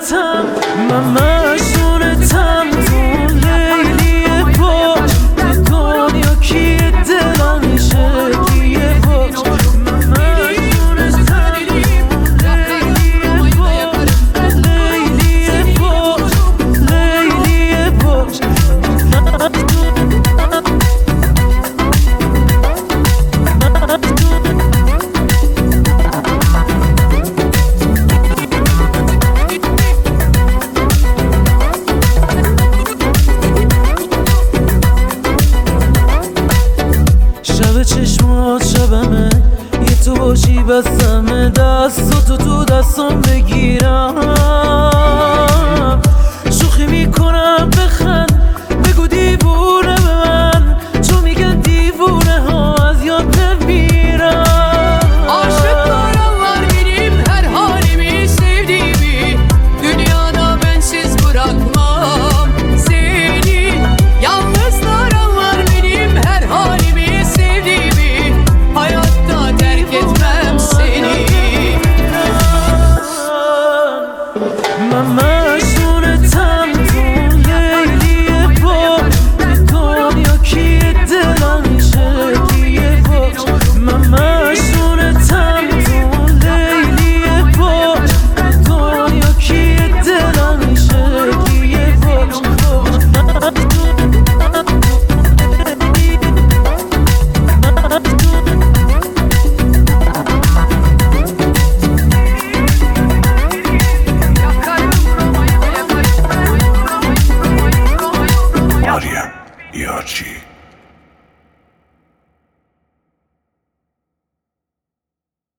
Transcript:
مشهورتم من مشهورتم تو لیلی پاک تو دنیا کی دلانشه کیه پاک من مشهورتم لیلی پاک لیلی پاک لیلی پاک شب چشمات شبمه یه تو باشی بسمه دستاتو تو دستم بگیرم شوخی میکنم بخند بگو دیوونه به من چون میگن دیوونه ها از یاد نمیرم Aşıklara var benim her halimi sevdiğimi Dünyada bensiz bırakmam seni Yalnızlara var benim her halimi sevdiğimi Hayatta terk etmem seni من مشهورتم تو لیلی پاک تو دنیا کی دلانشه کیه پاک من مشهورتم تو لیلی پاک تو دنیا کی دلانشه کیه پاک Arya Yarchi.